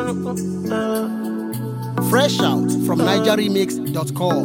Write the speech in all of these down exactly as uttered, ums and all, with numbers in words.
Fresh out from niger remix dot com.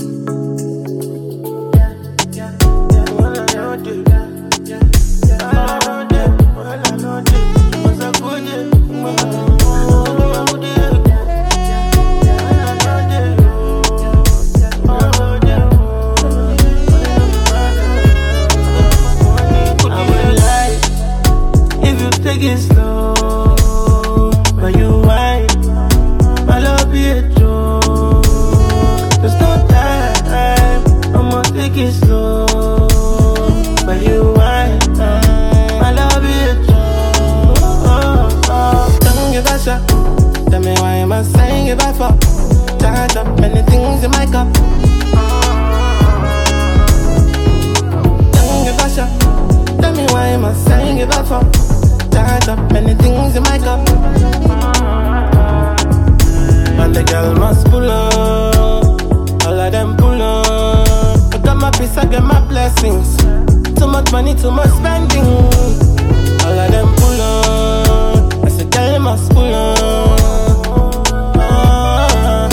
Take it slow, but you whine. My love be a joke. There's no time. I'ma take it slow, but you whine. My love be a joke. Don't give a shot. Tell me why am I saying if I fuck? Charge up many things in my cup. Don't give a shot. Tell me why am I saying if I fuck? Tied up many things in my cup. And the girl must pull up. All of them pull up. I got my peace, I get my blessings. Too much money, too much spending. All of them pull up. I said, girl must pull up. Ah.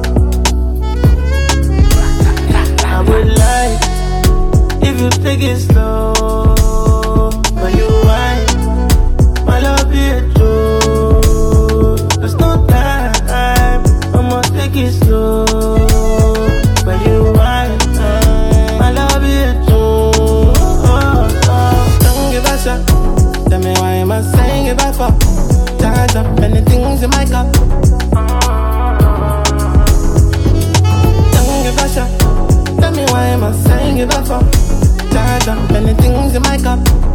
I would lie if you take it slow, but you whine. My love be a joke. There's no time. I'ma take it slow, but you whine. My love be a joke. Don't give a shot. Tell me why am I saying if I fuck? Tied up many things in my cup. Don't give a shot. Tell me why am I saying if I fuck? Tied up many things in my cup.